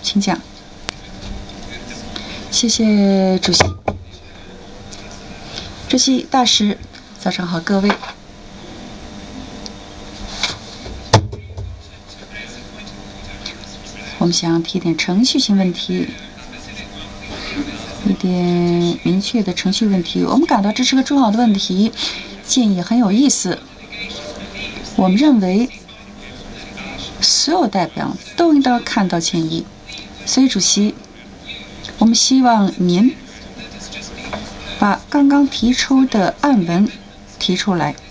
请讲。谢谢主席。主席大师，早上好，各位。我们想提点程序性问题，一点明确的程序问题。我们感到这是个重要的问题，建议很有意思。我们认为所有代表都应当看到建议，所以主席，我们希望您把刚刚提出的案文提出来。